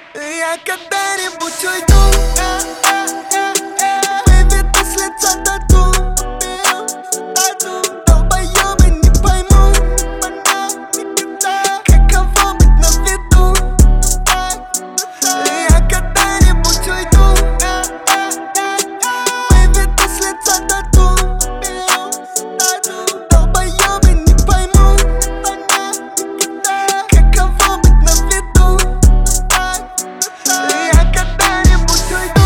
Я когда-нибудь уйду, выведу с лица тату. Долбоёбы не поймут, каково быть на виду. Я когда-нибудь уйду, выведу с лица тату. Долбоёбы не поймут, каково быть на виду. Я когда-нибудь уйду.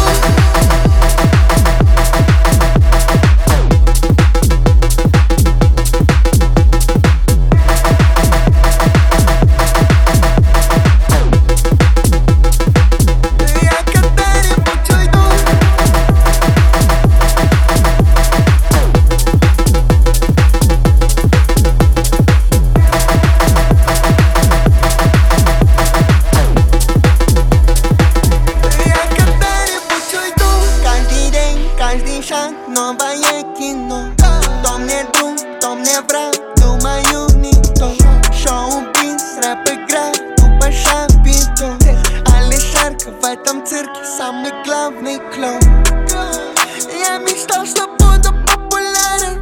Я когда-нибудь уйду. Я когда-нибудь уйду. Каждый день, каждый шаг, новое кино. Кто мне друг, кто мне враг, думаю, никто. Шоу-биз, рэп-игра, тупо шапито. Алишерка в этом цирке самый главный клоун. Я мечтал, что буду популярен.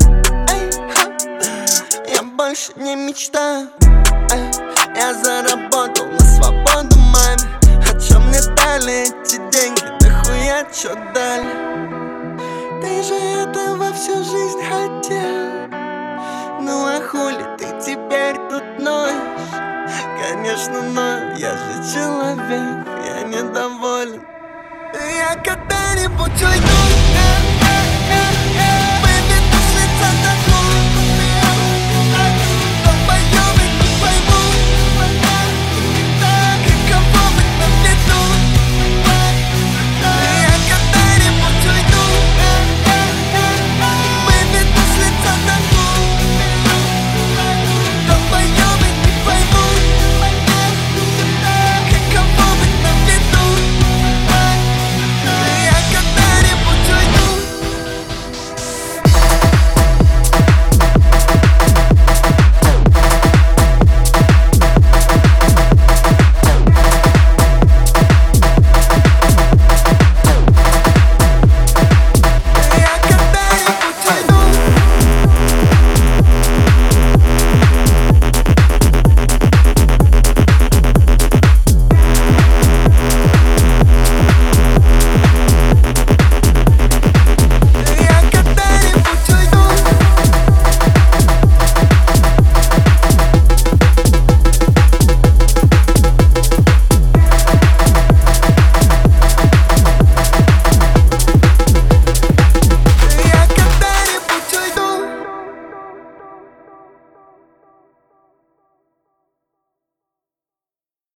Я больше не мечтаю. Я заработал на свободу маме. А чё мне дали эти деньги? Да хуя чё дали? Ты же этого всю жизнь хотел. Ну а хули ты теперь тут ноешь? Конечно, но я же человек, я недоволен. Я когда-нибудь уйду.